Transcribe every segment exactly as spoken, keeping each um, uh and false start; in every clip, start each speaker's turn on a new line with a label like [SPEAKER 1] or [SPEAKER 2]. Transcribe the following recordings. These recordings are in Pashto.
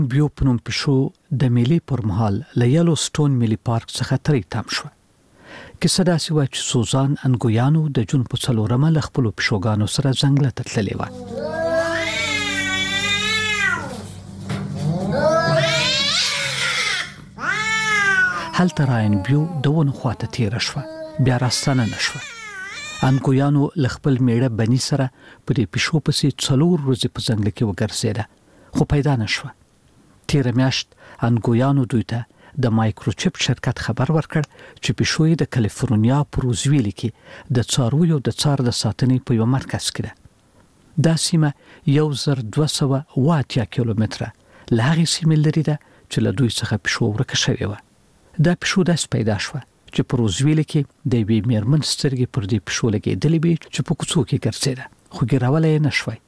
[SPEAKER 1] بیو په نوم پیشو د میلې پر مهال له یلو سټون ملي پارک څخه ترې تم شوه. کیسه داسې وه چې سوزان انګویانو د جون په څلورمه له خپلو پیشوګانو سره ځنګله ته تللې وه. هلته راین بیو د ونو خواته تېره شوه، بیا راستنه نه شوه. انګویانو له خپل میړه بني سره په دې پیشو پسې څلور ورځې په ځنګله کې وګرځېده، خو پیدا نه شوه. تېره میاشت انګویانو دوی ته د مایکروچپ شرکت خبر ورکړ چې پیشو یې د کالیفورنیا په روزویل کې د څارویو د څار د ساتنې په یو مرکز کې ده. دا سیمه یو زر دوه سوه اوه اتیا کیلومتره له هغې سیمې لرې ده چې له دوی څخه پیشو ورکه شوې وه. دا پیشو داسې پیدا شوه چې په روزویل کې د یوې میرمن سترګې پر دې پیشو لګېدلې وې چې په کوڅو کې ګرځېده، خو ګیرولی یې نه شوی.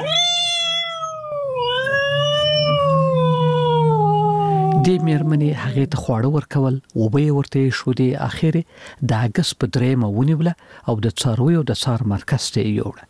[SPEAKER 1] دې میرمنې هغې ته خواړه ورکول، اوبه یې ورته ایښودې، اخر یې د اګست په درېیمه ونیوله او د څارویو د څار مرکز ته یې یوړه.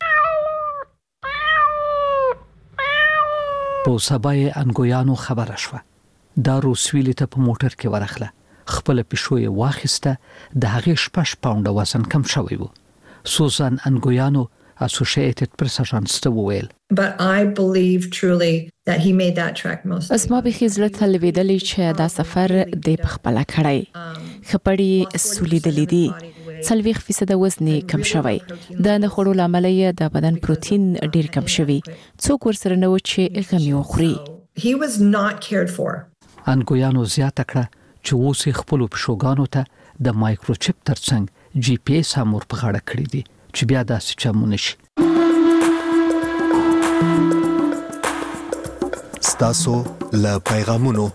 [SPEAKER 1] په سبا یې انګویانو خبره شوه. دا روزویل ته په موټر کې ورغله، خپله پیشو یې واخیسته، د هغې شپږ پاونډه وزن کم شوی و. سوزان انګویانو اسوسییټډ پریس اژانس ته وویل.
[SPEAKER 2] But I believe truly that he made that track most.
[SPEAKER 3] اسما به خزله تلویدلې چې دا سفر د پخپله کړی خپړی سولیدلې دي څلويخ فیصد وزن کم شوی. د نه خورو لامل یې د بدن پروتین ډیر کم شوی، څوک ورسره نه و چې غمی وخوري.
[SPEAKER 2] He was not cared for.
[SPEAKER 1] انګویانو زیاته کړه چې اوس یې خپلو پیشوګانو ته د مایکروچپ ترڅنګ جی پی ایس هم ور په غاړه کړی دي چې بیا داسې چمونه شي.
[SPEAKER 4] ستاسو له پیغامونو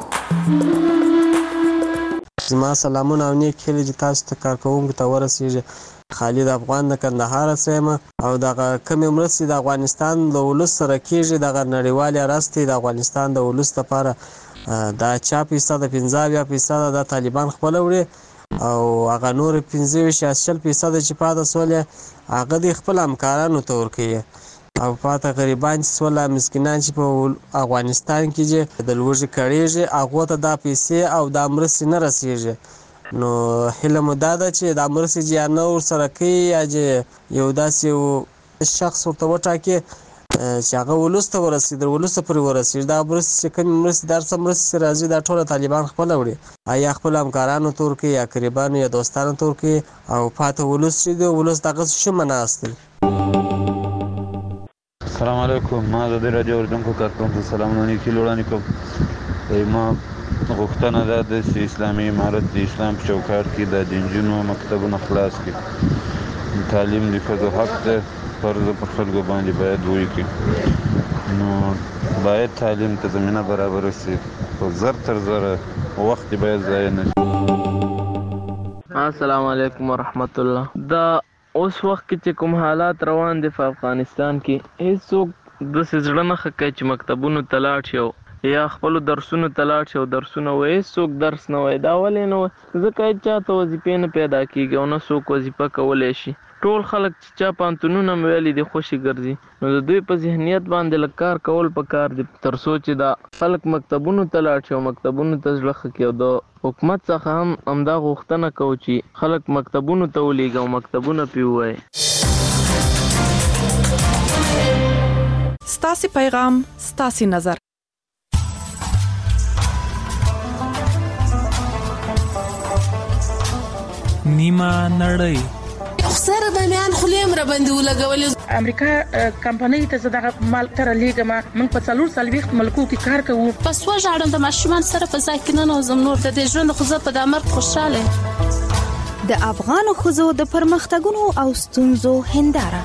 [SPEAKER 5] زما سلامونه او نیک هیلې چې تاسو ته کارکوونکو ته ورسیږي. خالد افغان د کندهار څخه او د کمې مرستې د افغانستان د ولس سره کېږي. د نړیوالې راستي د افغانستان د ولس لپاره دا چا فیصد پنځه اویا فیصد د طالبان خپل وړي او هغه نور پنځه ویشت شل فیصد چې پاته سولې هغه د خپل همکارانو ته ورکوي او پاته غریبان چې سوله مسکینان چې په افغانستان کې د لوږې کړېږي هغو ته دا پیسې او دا مرستې نه رسېږي. نو هیله مو دا ده چې دا مرستې چې یا نه ورسره کوي یا چې یو داسې شخص ورته وټاکي چې هغه ولس ته ورسي، د ولس پورې ورسي. دا مرستې چې کومې مرستې دا څه مرستې راځي دا ټوله طالبان خپله وړي، یا خپل همکارانو ته ورکوي یا قریبانو یا دوستانو ته ورکوي او پاته ولس چې دی ولس دغسې شمه ناست دی.
[SPEAKER 6] السلام علیکم، ما د دې راډیو اورېدونکو کارکوونکو سلامونه نیکې وړاندې کوم. ما غوښتنه دا ده چې اسلامي امارت د اسلام په چوکاټ کې د نجونو مکتبونه خلاص کړي. تعلیم د ښځو حق دی، فرض پر خلکو باندې باید وکړي. نو باید تعلیم ته زمینه برابره شي، خو زر تر زره وخت باید ضایع نه شي.
[SPEAKER 7] السلام علیکم ورحمت الله. دا اوس وخت کې چې کوم حالات روان دي په افغانستان کې، هیڅوک داسې زړه نه ښه کوي چې مکتبونو ته لاړ شي یا خپلو درسونو ته لاړ شي او درسونه وایي. هیڅوک درس نه وایي، دا ولې نه وایي؟ ځکه هېڅ چا ته وظیفې نه پیدا کېږي او نه څوک وظیفه کولی شي. ټول خلک چې چا پوهنتونونه هم ویلي دي خوشي ګرځي. نو د دوی په ذهنیت باندې لږ کار کول پکار دي تر څو چې دا خلک مکتبونو ته لاړ شي او مکتبونو ته زړه ښه کړي. او د حکومت څخه هم همدا غوښتنه کوو چې خلک مکتبونو ته ولېږي او مکتبونه پرې ووایي.
[SPEAKER 8] ستاسې پیغام ستاسې نظر.
[SPEAKER 9] نیمه نړۍ
[SPEAKER 10] سره د میان خلیم را باندې ولګولې.
[SPEAKER 11] امریکا کمپنۍ ته زداغه مال تر لیګما موږ په څلور سلويخت ملکو کې کار کوو.
[SPEAKER 10] پس وژاړم د ماشومان سره په ځای کې نه نوزم نور د دې ژوند خو زه په دامر خوشاله.
[SPEAKER 12] د افغانو ښځو د پرمختګونو او ستونزو هنداره.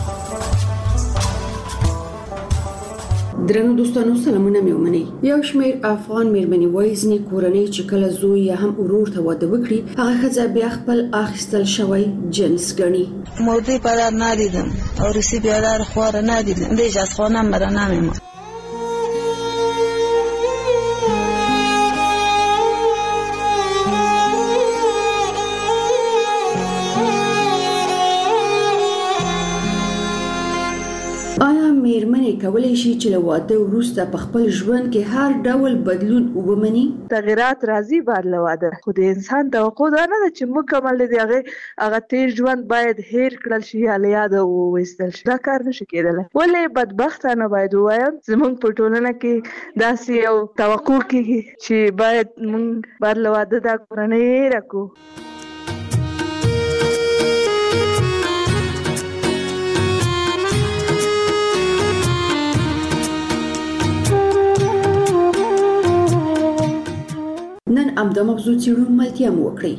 [SPEAKER 13] درنو دوستانو سلامونه مې ومنئ. یو شمېر افغان مېرمنې وایي ځینې کورنۍ چې کله زوی یا هم ورور ته واده وکړي هغه ښځه بیا خپل اخیستل شوی جنس ګڼي.
[SPEAKER 14] مودې پدر ندیدم او روسی بیادر خوار ندیدم دیج از خانم برا نمیمون.
[SPEAKER 13] آیا مېرمنې کولای شي چې له واده وروسته په خپل ژوند کې هر ډول بدلون ومني؟
[SPEAKER 15] تغیرات راځي بعد له واده، خو د انسان توقع دا نه ده چې مکمل دی هغه هغه تیر ژوند باید هیر کړل شي یا له یاده وویستل شي. دا کار نشي کېدلی. ولې بدبختانه باید ووایم زموږ په ټولنه کې داسې یو توقع کېږي چې باید موږ بعد له واده دا کورنۍ هیره کړو.
[SPEAKER 13] نن همدا موضوع څېړو، ملتیا مو وکړئ.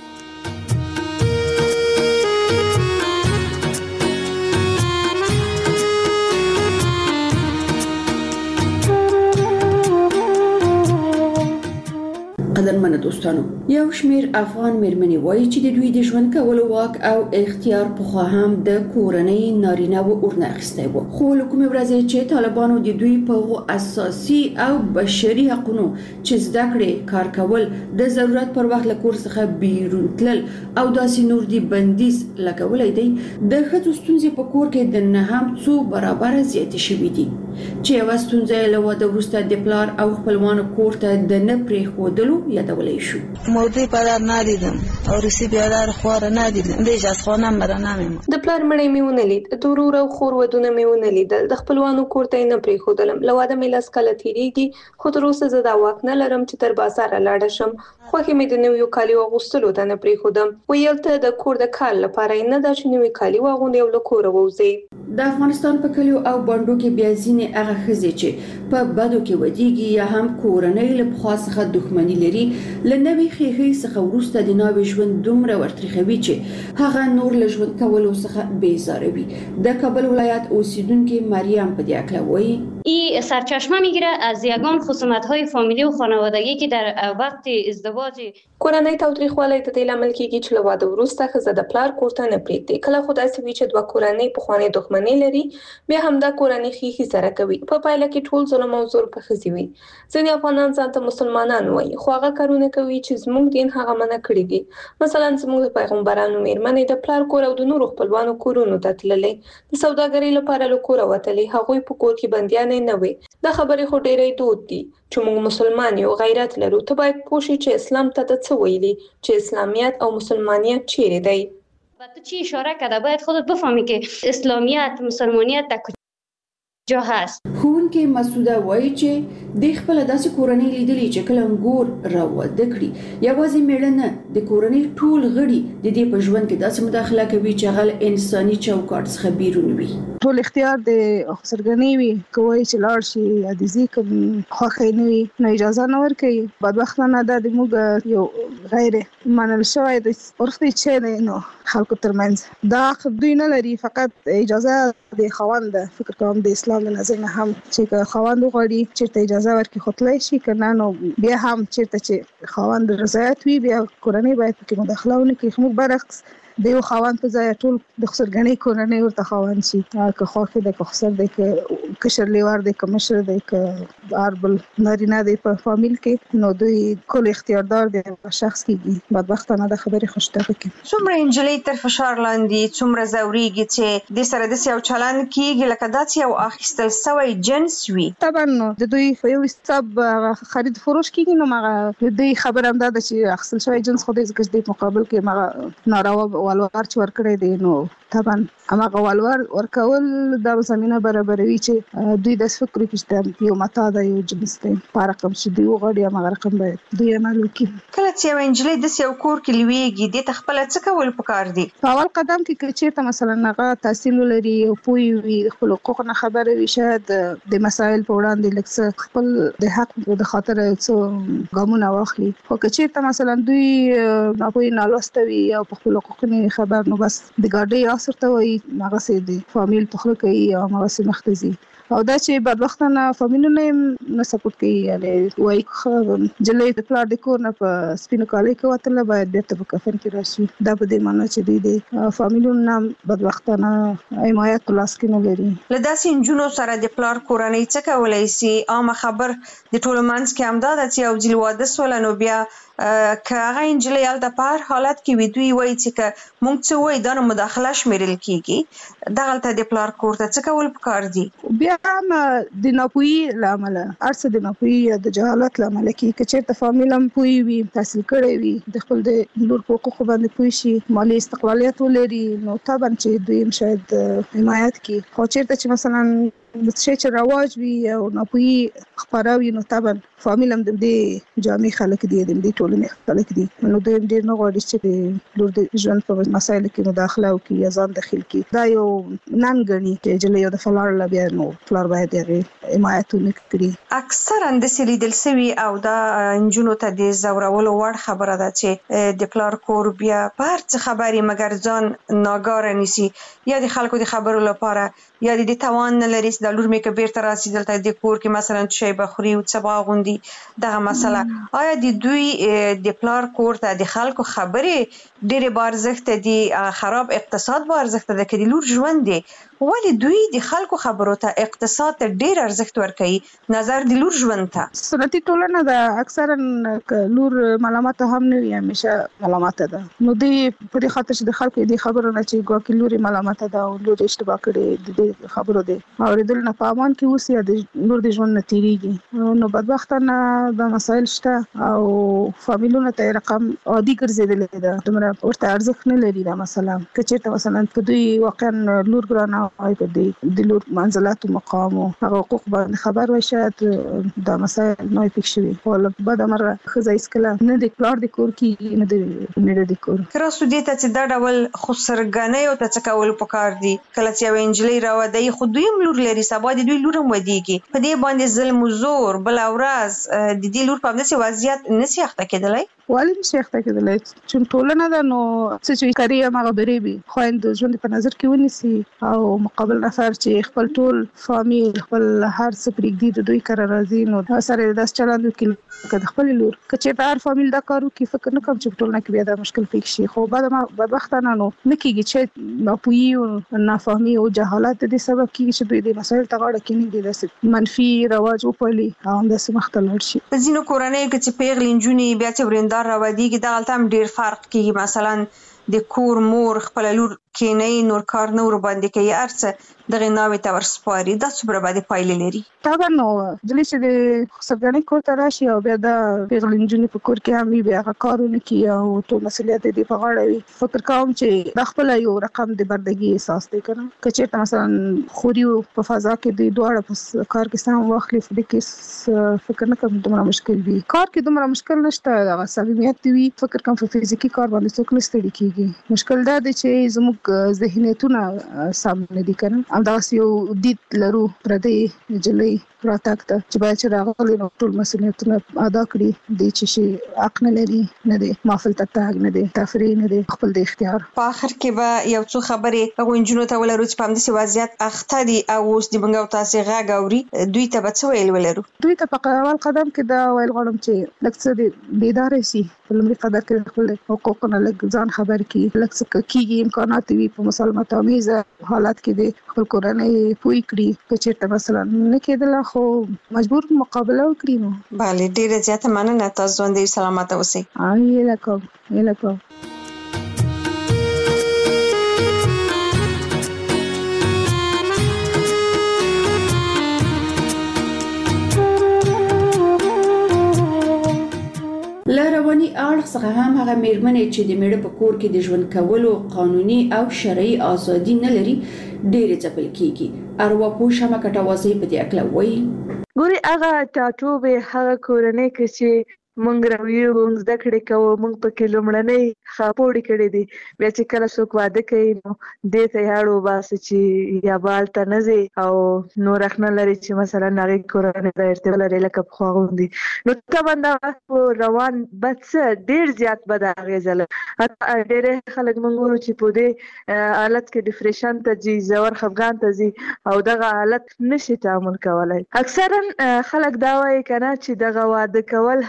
[SPEAKER 13] قدرمنو دوستانو، یو شمیر افغان میرمنې وایي چې د دوی د ژوند کولو واک او اختیار پخوا هم د کورنۍ نارینه و ورنه اخیستی و، خو له کومې ورځې چې طالبانو د دوی په هغو اساسي او بشري حقونو چې زده کړې، کار کول، د ضرورت پر وخت له کور څخه بیرون تلل او داسې نور دي بندیز لګولی دی، د ښځو ستونزې په کور کې د نه هم څو برابره زیاتې شوي دي، چې یوه ستونزه یې له واده وروسته د پلار او خپلوانو کور ته د نه پرېښودلو یادولی شو.
[SPEAKER 14] موضوع پدر ندیدم او ریسی بیادر خوار ندیدم، دیج از خانم برا نمیمون.
[SPEAKER 16] د پلار مړی مې ونه لید، د ورور او خور ودونه مې ونه لیدل، د خپلوانو کور ته یې نه پرېښودلم. له واده مې لس کاله تېرېږي، خو تر اوسه زه دا واک نه لرم چې تر بازاره لاړه شم. خوښې مې د نویو کالیو اغوستلو ته نه پرېښودم. ویل ته د کور د کار لپاره یې نه ده چې نوي کالي واغوندې او له کوره ووځې.
[SPEAKER 13] د افغانستان په کلیو او بانډو کې بیا ځینې هغه ښځې چې په بدو کې ودیږي یا هم کورنۍ له پخوا څخه دښمني لري، له نوې ښېښې څخه وروسته د ناوې ژوند دومره ورتریخوي چې هغه نور له ژوند کولو څخه بیزاروي. د کابل ولایت اوسیدونکې مریم په دې هکله وایي:
[SPEAKER 17] این سرچشمه میگیره از یگان خصومت‌های فامیلی و خانوادگی که در وقت ازدواج.
[SPEAKER 16] کورنۍ تاوتریخوالی د دې لامل کېږي چې له واده وروسته ښځه د پلار کور ته نه پرېږدي. کله خو داسې وي چې دوه کورنۍ پخوانۍ دښمنۍ لري، بیا همدا کورنۍ ښېښې سره کوي. په پایله کې ټول ظلم او زور په ښځې وي. ځینې افغانان ځان ته مسلمانان وایي، خو هغه کارونه کوي چې زموږ دین هغه منع کړي دي. مثلا زموږ د پیغمبرانو میرمنې د پلار کور او د نورو خپلوانو کورونو ته تللې، د سوداګرۍ لپاره له کوره وتلې، هغوی په کور کې بندیانې نه وي. دا خبرې خو ډېرې دود دي چې موږ مسلمان یو، غیرت لرو. ته باید پوه شې چې اسلام ته د څه ویلي، چې اسلامیت او مسلمانیت چیرې دی.
[SPEAKER 17] و تو چی اشاره کرده باید خودت بفهمی که اسلامیت مسلمانیت در کجا هست.
[SPEAKER 13] ښوونکې مسعوده وایي چې د خپل داسې کورنۍ لیدلې چې کله انګور راواده کړي، یوازې میړه نه، د کورنۍ ټول غړي د دې په ژوند کې داسې مداخله کوي چې هغه انساني چوکاټ څخه بیرون وي.
[SPEAKER 15] ټول اختیار د سرګرنۍ وي، کوي چې لاړ شي یا د ځي کوم خوښه نه وي نو اجازه نه ورکوي. بدبختانه دا د موږ یو غیر منل شوی د عرف دی چې دی نو خلکو ترمنځ دا دوی نه لري، فقط اجازه د خاوند. فکر کوم د اسلام د نظر نه هم چې خاوند وغواړي چېرته اجازه ورکړي خو تللی شي، که نه نو بیا هم چېرته چې خاوند رضایت وي بیا کورنۍ باید پکې مداخله ونه کړي. موږ برعکس د یو خاوند په ځای ټول د خسرګنۍ کورنۍ ورته خاوند شي، که خوښ دی، که خسر دی، که کشر لیوار دی، که مشر دی، که هر بل نارینه دی په فامیل کې، نو دوی کل اختیاردار دی په شخص کېږي. بدبختانه د خبرې خوشته پکې
[SPEAKER 18] څومره نجلۍ تر فشار لاندې څومره ځورېږي چې دې سره داسې یو چلند کېږي لکه داسې یو اخیستل سوی جنس وي. طبعا
[SPEAKER 15] نو د دوی په یو حساب خرید فروش کېږي، نو هغه د دوی خبره هم دا ده چې اخیستل سوی جنس خو دی ځکه چې د مقابل کې هغه ناروا والوار چې ورکړی دی، نو طبعا هماغه والوار ورکول دا زمینه برابروي چې دوی داسې فکر وکړي چې یو متاع ده، یو جنس دی، په رقم چې دوی وغواړي هماغه رقم باید دوی عمل وکړي.
[SPEAKER 18] کله چې یوه نجلۍ داسې یو کور کې لویږي، دې ته خپله څه کول پکار دي؟
[SPEAKER 15] په اول قدم کې که چېرته مثلا هغه تحصیل ولري او پوه وي، د خپلو حقوقو نه خبره وي، شاید د مسایل په وړاندې لږ څه خپل د حق د خاطر څه ګامونه واخلي. خو که چېرته مثلا دوی ناپوهي نالوسته وي او په خپلو حقوقو نه خبر، نو بس د ګاډۍ آس ورته وایي، هغسې د فامیل په خوله کوي او هماغسې مخته ځي. او دا چې بدبختانه فامیلونه یې نه سپورټ کوي، یعنې وایي نجلۍ د پلار د کور نه په سپینو کالیو کې وتله باید بېرته په کفن کې راشي. دا په دې معنا چې دوی د فامیلونو نه بدبختانه حمایت په لاس کې نه لري.
[SPEAKER 18] له داسې نجونو سره د پلار کورنۍ څه کولی سي؟ عامه خبر د ټولو منځ کې همدا ده چې یو ځل واده سوله نو بیا که هغه انجلۍ هلته په هر حالت کې وي دوی وایي چې که موږ څه وایي دا نو مداخله شمیرل کېږي دغلته د پلار کور ته څه کول پکار دي؟
[SPEAKER 15] بیا هم د ناپوهي له امله هر څه د ناپوهي یا د جهالت له امله کېږي. که چېرته فامیل هم پوه وي تحصیل کړی وي د خپل د لور په حقوقو باندې پوه شي مالي استقلالیت ولري نو طبعا چې دوی هم شاید حمایت کړي. خو چېرته چې مثلا شی چې رواج وي او ناپوهي خپاره وي نو طبعا فامیل هم د دې جامع خلک دي د دې ټولنې خلک دي نو دوی ډېر نه غواړي چې د لور د ژوند په مسایلو کې مداخله وکړي یا ځان دخیل کړي. دا یو نن ګڼي چې نجلۍ د فلار له بیا نو فلار باید یې حمایت ونه کړي.
[SPEAKER 18] اکثرا داسې لیدل سوي او دا نجونو ته د ځورولو وړ خبره ده چې د پلار کور بیا په هر څه خبري مګر ځان ناګاره نیسي یا د خلکو د خبرو لپاره یا د توان نه لري د لور مې که بیرته راسي دلته د کور کې مثلا شی به خوري او څه به اغوندي دغه مسله. آیا د دوی د پلار کور ته د خلکو خبرې ډېرې با ارزښته دي خراب اقتصاد با ارزښته ده که د لور ژوند دی ولې دوی د خلکو خبرو ته اقتصاد ته ډېر ارزښت ورکوي نظر د لور ژوند ته؟
[SPEAKER 15] سنتي ټولنه ده اکثرا که لور ملامته هم نه وي همیشه ملامته ده نو دوی په دې خاطر چې د خلکو د خبرو نه چې ګواکې لور ملامته ده او لور اشتباه کړې د دې خبرو دی اورېدل نه په امان کې اوسي یا د لور د ژوند نه تېرېږي نو بدبختانه دا مسایل شته او فامیلونو ته یې رقم عادي ګرځېدلی ده دومره ورته ارزښت نه لري دا مسله. که چېرته مثلا که دوی واقعا لور ګرانه وای په دې د لور منزلت او مقام او هغه حقوق باندې خبر وای شاید دا مسایل نه پېښ شوي خو بعد امر ښځه هېڅکله نه د پلار د کور کې نه د مېړه د کور.
[SPEAKER 18] که راسو دې ته چې دا ډول خسرګنیو ته څه کول پکار دي کله چې یوه نجلۍ راودی خو دوی هم لور لري سبا د دوی لور هم ودیږي په دې باندې ظلم و زور بله ورځ د دې لور په همداسې وضعیت نسي اخته کېدلی؟
[SPEAKER 15] ولې نشي اخته کېدلی چې ټولنه ده نو څه چې کاري هماغه برې وي خویندو ژوند په نظر کې ونیسي او مقابل نفر چې خپل ټول فامیل خپل هر څه پرېږدي د دوی کره راځي نو سره یې داسې چلند وکړي که د خپلې لور که چېرته هر فامیل دا کار وکړي فکر نه کوم چې په ټولنه کې بیا دا مشکل پېښ شي خو بعد بدبختانه نو نه کېږي چې ناپوهي او نافهمي او جهالت د دې سبب کېږي چې دوی دې مسایل ته غاړه کېنږدي داسې منفي رواج وپالي او همداسې مخ ته لاړ شي.
[SPEAKER 18] په ځینو کورنیو کې چې پیغلې نجونې بیا چې ورېندار راودیږي دغلته هم ډېر فرق کېږي مثلا د کور مور خپله لور کینی نور کار نه ورباندې کوي هر څه دغې ناوې ته ورسپاري دا څومره بدې پایلې لري؟
[SPEAKER 15] طبعا نو نجلۍ چې د خسرګنۍ کور ته راشي او بیا د پیغلې نجونې په کور کې هم وي بیا هغه کار ونه کړي او ټول مسؤلیت یې په غاړه وي فکر کوم چې دا خپله یو رقم د بردګي احساس دی که نه که چېرته مثلا خوري په فضا کې دوی دواړه په کار کې سهم واخلي په دې کې فکر نه کوم دومره مشکل وي. کار کې دومره مشکل نشته هغه صمیمیت وي فکر کوم په فزیکي کار باندې څوک نه ستړي کېږي. مشکل دا دی چې زموږ ذهنیتونه سم نه دي که نه همداسې یو دید لرو پردۍ نجلۍ راتګ ته چې باید چې راغلی نو ټول مسؤلیتونه ادا کړي دی چې شي حق نه لري نه دی محفل ته تګ نه دی تفریح نه دی خپل د اختیار.
[SPEAKER 18] په آخر کې به یو څو خبرې هغو نجونو ته ولرو چې په همداسې وضعیت اخته دي او اوس د موږ او تاسې غږ اوري دوی ته به څه ویل ولرو؟
[SPEAKER 15] دوی ته په اول قدم کې دا ویل غواړم چې لږ څه بیداره شي په لومړي قدر کې خپل حقوقو نه لږ ځان خبر کړي لږ څه کېږي امکانات وي په مسالمت آمیزه حالت کې د خپل کورنۍ پوه کړي که چېرته مثلا نه کېدله خو مجبور مقابله وکړي نو.
[SPEAKER 18] بله ډېره زیاته مننه تاسو ژوندۍ سلامته اوسئ.
[SPEAKER 15] هیله کوم هیله کوم.
[SPEAKER 13] له رواني اړخ څخه هم هغه میرمنې چې د میړه په کور کې د ژوند کولو قانوني او شرعي ازادي نه لري ډېرې ځپل کېږي. ارواپوه شمه کټوازی په دې اړه وایي
[SPEAKER 19] ګوري هغه ټاټوبې هغه کورنۍ کې چې مونږ راویو مونږ زده کړې کوو مونږ پکې لومړنۍ خاپوړې کړې دي بیا چې کله څوک واده کوي نو دې ته یې اړ وباسي چې یا به هلته نه ځي او نور حق نه لري چې مثلا هغې کورنۍ سره ارتباط لري لکه پخوا غوندې نو طبعا دا روان بد څه ډېر زیات بد اغېزه لري. ډېری خلک مونږ ګورو چې په دې حالت کې ډپریشن ته ځي ژور خفګان ته ځي او دغه حالت نشي تعامل کولی. اکثرا خلک دا وایي که نه چې دغه واده کول هم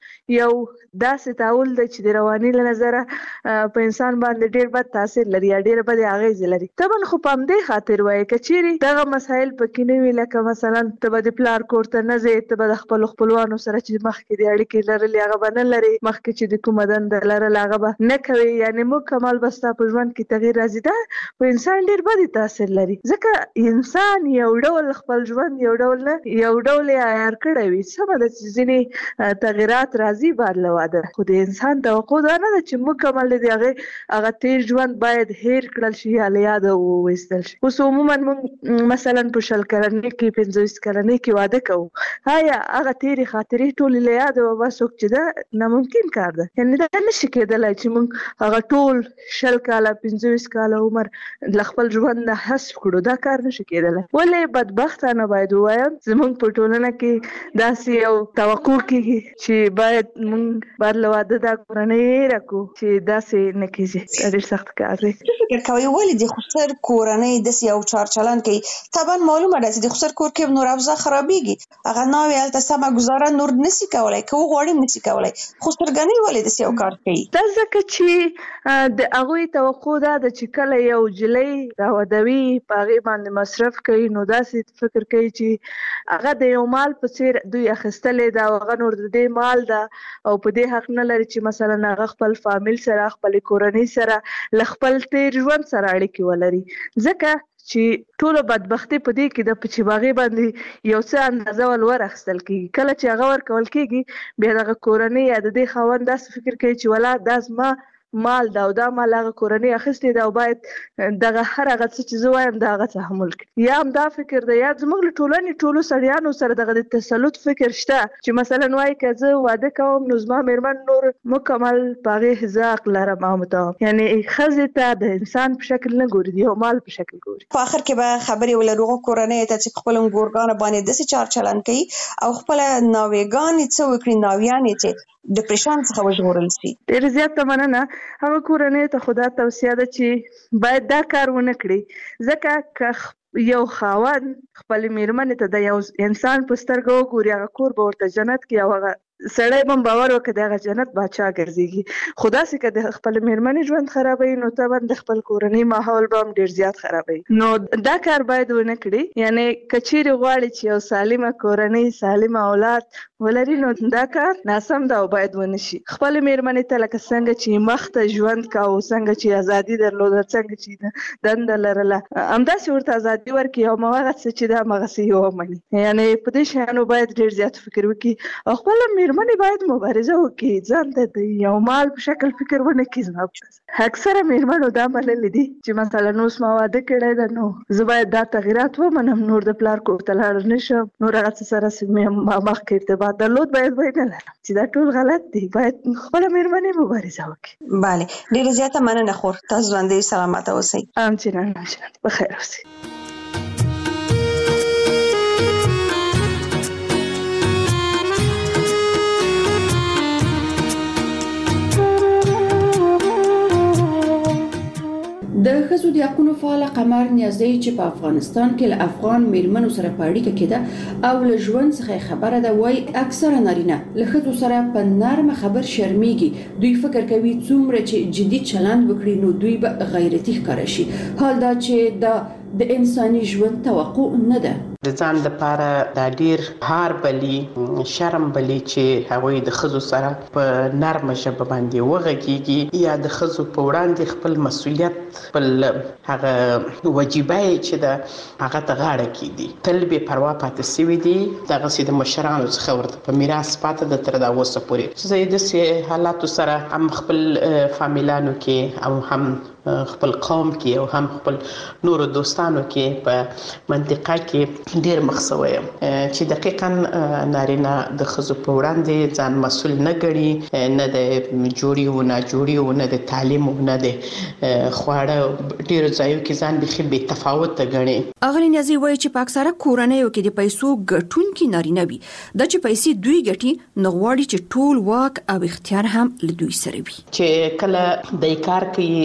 [SPEAKER 19] یو داسې تعول دی چې د رواني له نظره په انسان باندې ډېر بد تاثیر لري یا ډېر بد اغېز لري. طبعا خو په همدې خاطر وایي که چیرې دغه مسایل پکې نه وي، لکه مثلا ته به د پلار کور ته نه ځې، ته به د خپلو خپلوانو سره چې مخکې د اړیکې لرلې هغه به نه لرې، مخکې چې د کومه دنده لرله هغه به نه کوې، یعنې مکمل به ستا په ژوند کې تغیر راځي. دا په انسان ډېر بد تاثیر لري، ځکه انسان یو ډول خپل ژوند یو ډول نه یو ډول یې عیار کړی وي. سمه ده چې ځینې تغیرات راځي بعد له واده، خو د انسان توقع دا نه ده چې مکمل د هغې هغه تیر ژوند باید هیر کړل شي یا له یاده وویستل شي. اوس عموما موږ مثلا په شل کلنۍ کې پنځه ویشت کلنۍ کې واده کوو، آیا هغه تیرې خاطرې ټولې له یاده وباسو چې دا ناممکن کار ده؟ یعنې دا نشي کېدلی چې موږ هغه ټول شل کاله پنځه ویشت کاله عمر له خپل ژوند نه حذف کړو، دا کار نشي کېدلی. ولې بدبختانه باید ووایم زموږ په ټولنه کې داسې یو توقع کېږي چې باید موږ باید له واده دا کورنۍ هېره کړو، چې داسې نه کېږي. دا ډېر سخت کار دی.
[SPEAKER 18] فکر کوئ ولې د خسر کورنۍ داسې یو چارچلن کوي؟ طبعا معلومه ده چې د خسر کور کې نور اوضاع خرابېږي، هغه ناوې هلته سمه ګزاره نور نشي کولی، که وغواړي هم نشي کولی. خسرګنۍ ولې داسې یو کار کوي؟
[SPEAKER 19] دا ځکه چې د هغوی توقع دا ده چې کله یو نجلۍ راودوي په هغې باندې مصرف کوي، نو داسې فکر کوي چې هغه د یو مال په څېر دوی اخیستلی ده او هغه نور د دې مال ده او په دې حق نه لري چې مثلا هغه خپل فامیل سره خپلې کورنۍ سره له خپل تیر ژوند سره اړیکې ولري. ځکه چې ټولو بدبختي په دې کې ده چې په هغې باندې یو څه اندازه ول ور اخیستل کېږي. کله چې هغه ورکول کېږي بیا دغه کورنۍ یا د دې خاوند داسې فکر کوي چې ولا دا زما مال ده او دا مال هغه کورنۍ اخیستې ده او باید دغه هر هغه څه چې زه وایم د هغه تحمل کړي. یا هم دا فکر ده یا زموږ له ټولنې ټولو سړیانو سره دغه د تسلط فکر شته چې مثلا وایي که زه واده کوم نو زما مېرمن نور مکمل په هغې زه حق لرم او متوم، یعنې ښځې ته د انسان په شکل نه ګوري، د یو مال په شکل ګوري.
[SPEAKER 18] په آخر کې به خبرې ولرو هغو کورنیو ته چې خپلو ګورګانو باندې داسې چار چلن کوي او خپله ناوېګانې څه وکړي، ناویانې چې ډپریشن څخه وژغورل شي.
[SPEAKER 19] ډېره زیاته مننه. هغه کورنۍ ته خو دا توصیه ده چې باید دا کار ونه کړي، ځکه که یو خاوند خپلې مېرمنې ته د یو انسان په سترګه وګوري هغه کور به ورته جنت کړي او هغه سړی به هم باور وکړي د هغه جنت باچا ګرځېږي. خو داسې که د خپلې مېرمنې ژوند خرابوي نو طبعا د خپل کورنۍ ماحول به هم ډېر زیات خرابوي. نو دا کار باید ونه کړي. یعنې که چیرې غواړي چې یو سالمه کورنۍ سالمه اولاد ولري نو دا کار ناسم ده او باید ونه شي. خپلې مېرمنې ته لکه څنګه چې مخته ژوند کوو، څنګه چې ازادي درلوده، څنګه چې دنده لرله، همداسې ورته ازادي ورکړي او هماغه څه چې ده هماغسې یې ومني. یعنې په دې شیانو باید ډېر زیات فکر وکړي او خپله مېرمنې باید مبارزه وکړي، ځان ته د یو مال په شکل فکر ونه کړي. زما اکثره مېرمنو دا منلي دي چې مثلا اوس ما واده کړی ده نو زه باید دا تغیرات ومنم، نور د پلار کور ته لاړ نه شم، نور هغه څه سره چې مخکې ارتباط درلود باید باید نه لرم، چې دا ټول غلط دي. باید خپله مېرمنې مبارزه وکړي.
[SPEAKER 18] بله، ډېره زیاته مننه خور. تاسو ژوندۍ سلامته اوسئ.
[SPEAKER 19] همچنان همچنان بخیر اوسئ.
[SPEAKER 13] د ښځو د حقونو فعاله قمر نیازی چې په افغانستان کې له افغان میرمنو سره په اړیکه کې ده او له ژوند څخه خبره ده، وایي اکثره نارینه له ښځو سره په نرمه خبر شرمیږي. دوی فکر کوي څومره چې جدي چلند وکړي نو دوی به غیرتي ښکاره شي، حال دا چې دا د انساني ژوند توقع نه ده.
[SPEAKER 20] د ځان لپاره دا ډیر هار بلی شرم بلی چې هغوی د ښځو سره په نرمه ژبه باندې وغږیږي یا د ښځو په وړاندې خپل مسؤلیت خپل هغه وجیبه چې ده هغه ته غاړه کیږدي. تل بې پروا پاتې سوي دي، دغسې د مشرانو څخه ورته په میراث پاته ده تر دا اوسه پورې. زه یې داسې حالاتو سره هم خپل فامیلانو کې او هم خپل قوم کې او هم خپل نورو دوستانو کې په منطقه کې ډیر مخ شوی یم چې دقیقاً نارینه د ښځو په وړاندې ځان مسؤل نه ګڼي، نه د جوړي و نه جوړي و نه د تعلیم و نه د خواړه، ډیرو ځایو کې ځان بیخي بې تفاوته ګڼي.
[SPEAKER 13] اغلې نیازی وایي چې په اکثره کورنیو کې د پیسو ګټونکي نارینه وي، دا چې پیسې دوی ګټي نو غواړي چې ټول واک او اختیار هم له دوی سره وي.
[SPEAKER 20] چې کله د کار کوي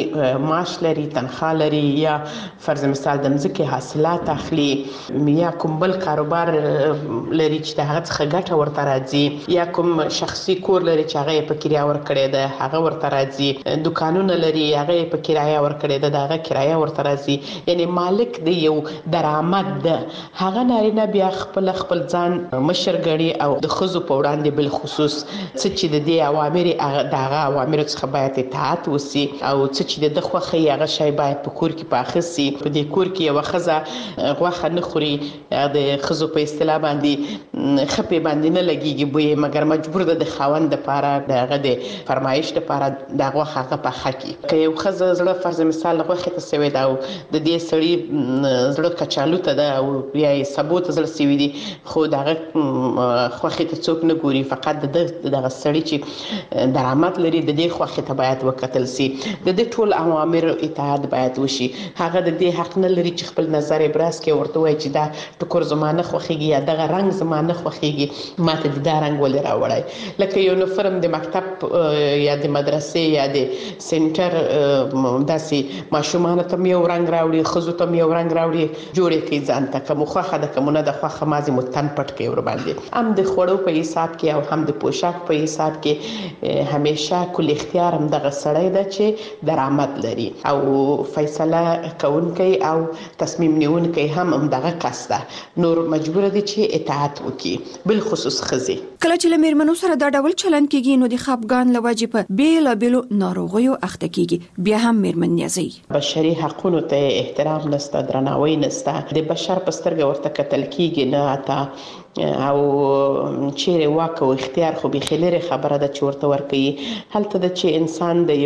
[SPEAKER 20] معاش لري، تنخواه لري، یا فرض مثال د مځکې حاصلات اخلي، یا کوم بل کاروبار لري چې د هغه څخه ګټه ورته راځي، یا کوم شخصي کور لري چې هغه یې په کرایه ورکړی ده هغه ورته راځي، دوکانونه لري هغه یې په کرایه ورکړی ده د هغه کرایه ورته راځي. یعنی مالک د یو درآمد ده. هغه نارینه بیا خپل خپل ځان مشر ګڼي او د ښځو په وړاندې بالخصوص څه چې د دې اوامر د هغه اوامرو څخه باید اطاعت وسي او څه چې د ده خوښه یې هغه شی باید په کور کې پاخه سي. په دې کور کې یوه ښځه غوښه نه خوري، د ښځو په اصطلاح باندې خپې باندې نه لګېږي بوی، مګر مجبور ده د خاوند دپاره د هغه د فرمایش دپاره دا غوښه هغه پاخه کړي. که یو ښځه زړه فرض مثال غوښې ته سوې ده او د دې سړي زړه کچالو ته ده او یا یې سبو ته زړه سوي دي، خو د هغه خوښې ته څوک نه ګوري، فقط د ده دغه سړي چې درآمد لري د دې خوښې ته باید وکتل سي. د دې ټول اوامرو اطاعت باید وشي. هغه د دې حق نه لري چې خپل نظر ابراز کړي، ورته وایي چې دا ټوکر زما نه خوښېږي یا دغه رنګ زما نه خوښېږي، ما ته دې دا رنګ ولې راوړی. لکه یونیفرم د مکتب یا د مدرسې یا د سنټر داسې ماشومانو ته یو رنګ راوړي، ښځو ته یو رنګ راوړي، جوړې کوي ځان ته، که مو خوښه ده که مو نه ده خوښه، مازې مو تن پټ کوي ورباندې. هم د خوړو په حساب کې او هم د پوشاک په حساب کې همیشه کل اختیار هم دغه سړی ده چې درآمد لري او فیصله کوونکی او تصمیم نیونکی هم همدغه کس ده. نور مجبور دي چې اطاعت وکړي، بالخصوص ښځې.
[SPEAKER 13] کله چې له میرمنو سره دا ډول چلند کیږي نو د خپګان له وجې په بیلابیلو ناروغیو اخته کیږي. بیا هم میرمن نیازی
[SPEAKER 20] بشري حقونو ته احترام نشته، درناوی نشته، د بشر په سترګه ورته کتل کیږي نه اته او چیرې واک او اختیار خو بیخي لرې خبره ده چې ورته ورکوي. هلته ده چې انسان د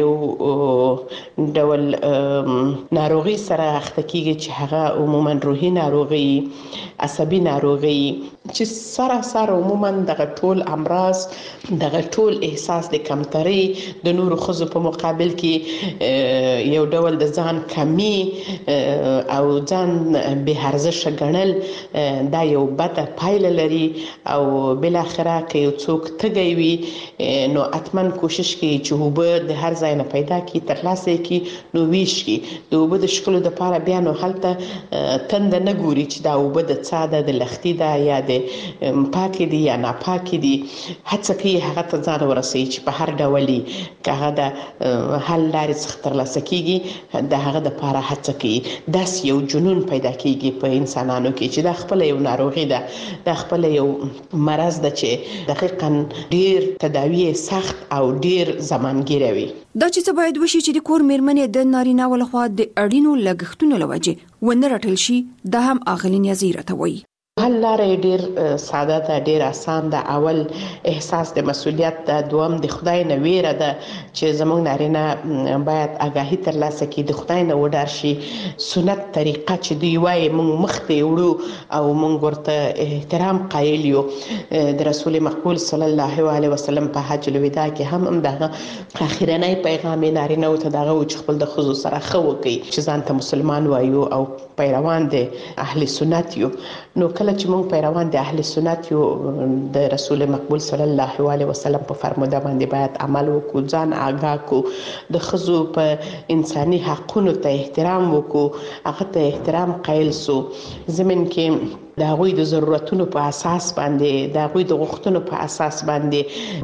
[SPEAKER 20] یو ډول ناروغي سره اخته کیږي چې هغه عموما روحي ناروغي، عصبي ناروغي، چې سراسر عموما دغه ټول امراض، دغه ټول احساس د کمترۍ د نورو ښځو په مقابل کې یو ډول د ځان کمی او ځان بې ارزښته ګڼل دا یو بده پایله لري. او بالاخره که یو څوک تږی وي نو حتما کوشش کوي چې اوبه د هر ځای نه پیدا کړي، ترلاسه یې کړي، نو ویش کړي. د اوبه د څښلو دپاره بیا نو هلته تنده نه ګوري چې دا اوبه د څا ده، د لختي ده یا د پاکې دي یا ناپاکې دي. هڅه کوي هغه ته ځان ورسوي چې په هر ډول که هغه د حل لارې څخه ترلاسه کېږي د هغه دپاره هڅه کوي. داسې یو جنون پیدا کېږي په انسانانو کې چې دا خپله یو ناروغي ده، دا خپل یو مرض ده چې دقیقاً ډیر تداوی سخت او ډیر زمانګیره وي.
[SPEAKER 13] دا چې څه باید وشي چې د کور میرمنې د نارینه ولخوا د اړینو لګښتونو لوجه ونه رټل شي، دا هم اغلې نیازی راته وایي.
[SPEAKER 20] حل لاره ډیر ساده ده، ډیر آسان ده. اول احساس د مسؤلیت ده، دوم د خدای نه ویره ده چې زموږ نارینه باید آگاهی ترلاسه کړي، د خدای نه وډار شي. سنت طریقه چې دوی وایي موږ مخ ته وړو او موږ ورته احترام قایل یو. د رسول مقبول صلی الله علیه وسلم په حج الوداع کې هم همدغه اخرنی پیغام نارینه ته دغه و چې خپل د ښځو سره ښه وکړي، چې ځان ته مسلمان وایو او پیروان د اهل سنت یو. نو کله چې موږ پیروان د اهل سنت یو، د رسول مقبول صلی الله علیه وسلم په فرموده باندې باید عمل وکړو، ځان آگاه کو، د ښځو په انساني حقونو ته احترام وکړو، هغه ته احترام قایل سو. زمین کې د هغوی د ضرورتونو په اساس باندې، د هغوی د غوښتنو په اساس باندې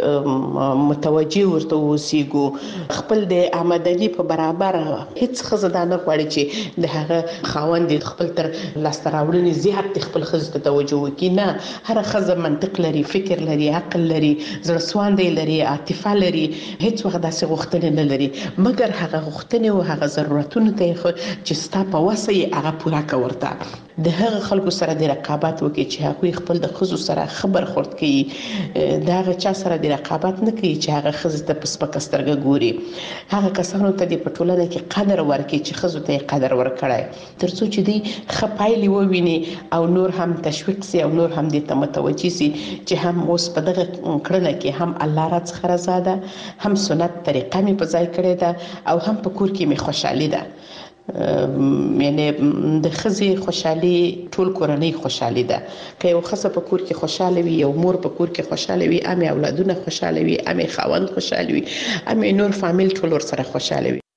[SPEAKER 20] باید متوجه ورته اوسېږو. خپل د آمدني په برابر هیڅ ښځه دا نه غواړي چې د هغه خاوند خپل تر لاسته راوړنې زیات د خپل ښځې ته توجه وکړي. نه، هره ښځه منطق لري، فکر لري، عقل لري، زړه سواندی لري، عاطفه لري، هیڅ وخت داسې غوښتنې نه لري، مګر هغه غوښتنې او هغه ضرورتونو ته چې ستا په وسه یې هغه پوره کړه. ورته د هغه خلکو سره د رقابت وکړي چې هغوی خپل د ښځو سره ښه برخورد کوي، د هغه چا سره د رقابت نه کوي چې هغه ښځې ته په سپکه سترګه ګوري. هغه کسانو ته دې په ټولنه کې قدر ورکړي چې ښځو ته یې قدر ورکړی، تر څو چې دوی ښه پایلې وویني او نور هم تشویق سي او نور هم دې ته متوجه سي چې هم اوس په دغه کړنه کې هم الله راڅخه رضا ده، هم سنت طریقه مې په ځای کړې ده او هم په کور کې مې خوشحالي ده. یعنی د ښځې خوشحالي ټول کورنۍ خوشحالي ده. که یو ښځه په کور کې خوشحاله وي، یو مور په کور کې خوشحاله وي، امې اولادونه خوشحاله وي، امې خاوند خوشحاله وي، امې نور فامیل ټول ورسره خوشحاله وي.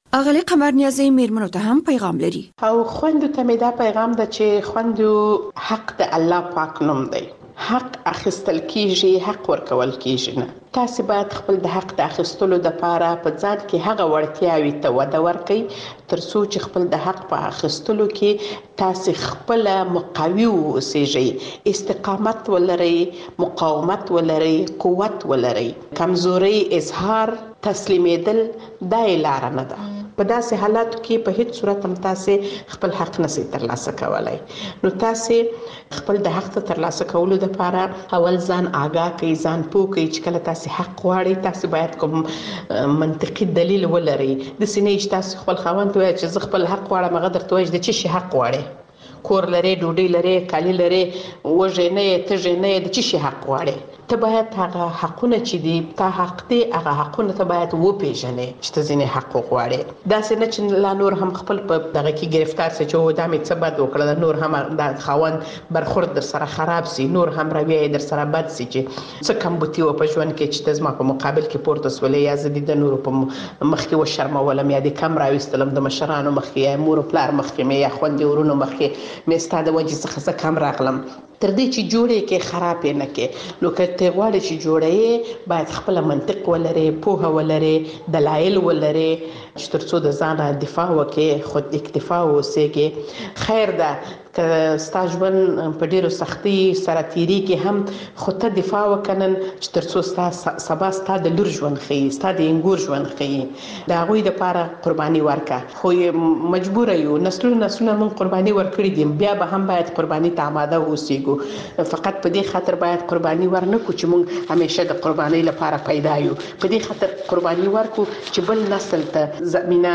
[SPEAKER 13] اغلی قمر نیازی میرمنو ته هم پیغام لري
[SPEAKER 20] او خوندو ته مې دا پیغام ده چې خوندو حق د الله پاک نوم دی. حق اخیستل کیږي، حق ورکول کیږي نه. تاسو باید خپل د حق د اخیستلو د پاره په ځان کې هغه وړتیاوي ته وده ورکړئ تر څو چې خپل د حق په اخیستلو کې تاسو خپل مقاوي اوسئ، استقامت ولرئ، مقاومت ولرئ، قوت ولرئ. کمزوري اظهار تسلیمیدل دا لار نه ده. په داسې حالاتو کې په هیڅ صورت هم تاسو خپل حق نشئ ترلاسه کولای. نو تاسو خپل د حق ترلاسه کولو لپاره اول ځان آگاه کړئ، ځان پوه کړئ چې کله تاسو حق غواړئ تاسو باید کوم منطقي دلیل ولرئ. د سینې چې تاسو خپل خاوند وایي چې زه خپل حق غواړم، هغه درته وایي د چی شي حق غواړئ؟ کور لري، ډوډۍ لري، کالی لري، وږی نه یې، تږی نه یې، د چی شي حق غواړئ؟ ته باید هغه حقونه چې دي تا حق دی هغه حقونه ته باید وپېژنې چې ته ځینې حق وغواړې. داسې نه چې لا نور هم خپل په دغه کې گرفتار سي چې دا مې څه بد وکړه، نور هم د خاوند برخورد در سره خراب سي، نور هم رویه در سره بد سي چې څه کم بوتي و په ژوند کې چې ته زما په مقابل کې پورته سولې، یا زه د نورو په مخ کې وشرمولم، یا د کم راویستلم د مشرانو مخ کې، یا مور پلار مخ کې مې، یا خویندې ورونو مخ کې مې ستا د وجې څخه زه کم راغلم. تر دې چې جوړې کې خراب نه کې. نو که ته غواړې چې جوړې باید خپل منطق ولري، پوهه ولري، دلایل ولري چې تر څو د ځان دفاع وکړې، خود اکتفا اوسېږي. خیر ده که ستا ژوند په ډیرو سختي سره تیریږي هم خو ته دفاع وکنن چې تر څو ستا سبا ستا د لور ژوند ښیي، ستا د انګور ژوند ښیي. د هغوی دپاره قرباني ورکړه. خو مجبوره یو، نسلونه نسلونه موږ قرباني ورکړي دي، بیا به هم باید قرباني ته آماده اوسېږو. فقط په دې خاطر باید قرباني ورنکړو چې موږ همیشه د قرباني لپاره پیدا یو. په دې خاطر قرباني ورکړو چې بل نسل ته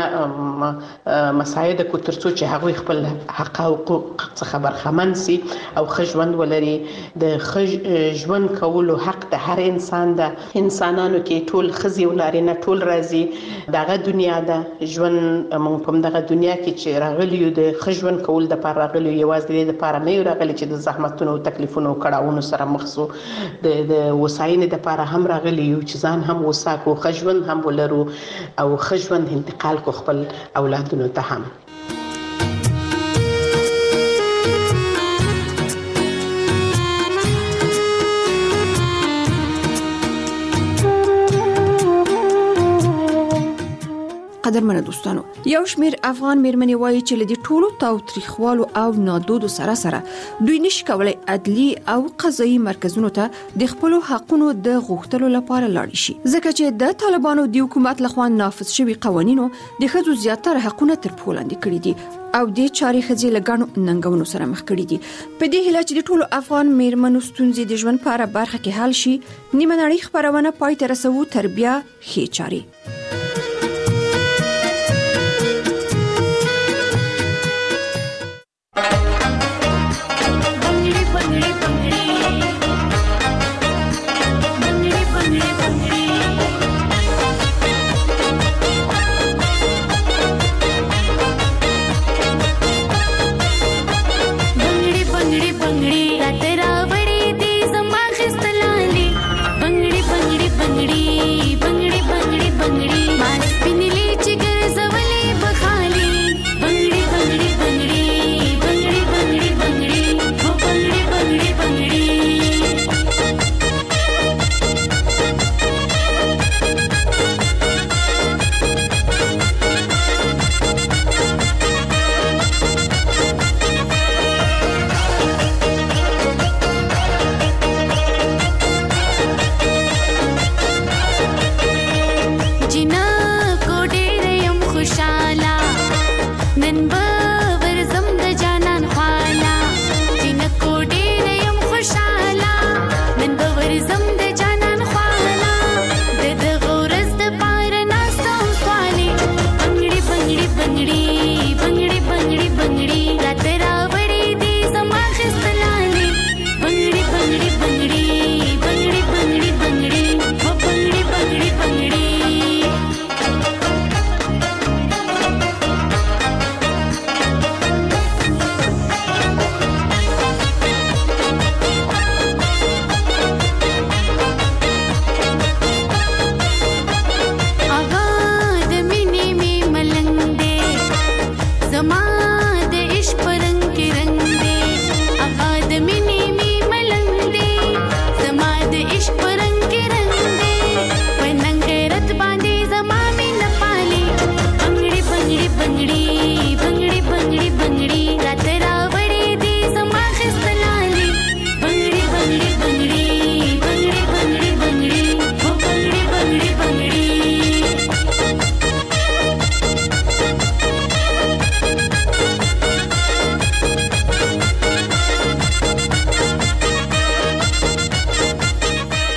[SPEAKER 20] زمینه مساعده کو تر څو چې هغوی خپل حق او حقوق څخه برخمن سي او ښه ژوند ولري. د ښه ژوند کولو حق د هر انسان ده. انسانانو کې ټول ښځې او نارینه ټول راځي. دغه دنیا ده ژوند، موږ په دغه دنیا کې چې راغلي یو د ښه ژوند کولو دپاره راغلي یو، یوازې د دې دپاره نه یو راغلي چې د زحمتونو او تکلیفونو او کړاوونو سره مخ سو. د د وساینې دپاره هم راغلي یو چې ځان هم وساکو، ښه ژوند هم ولرو او ښه ژوند انتقال کو خپل اولادونو ته هم.
[SPEAKER 13] قدرمنه دوستانو، یو شمیر افغان میرمنې وایي چې لدی ټولو تاوتریخوالو او نادودو سره سره دوی نشي کولای عدلی او قضایي مرکزونو ته د خپل حقونو د غوښتلو لپاره لاړ شي، ځکه چې د طالبانو د حکومت لخوا نافذ شوی قوانینو د ښځو زیاتره حقونه تر پښو لاندې کړي دي او د چاري ښځې له ګڼو ننګونو سره مخ کړي دي. په دې هیله چې د ټولو افغان میرمنو ستونزې د ژوند په اړه برخه کې حل شي، نیمه نړۍ خبرونه پای ته رسوو تر بیا ښې چاري.
[SPEAKER 21] बंगड़ी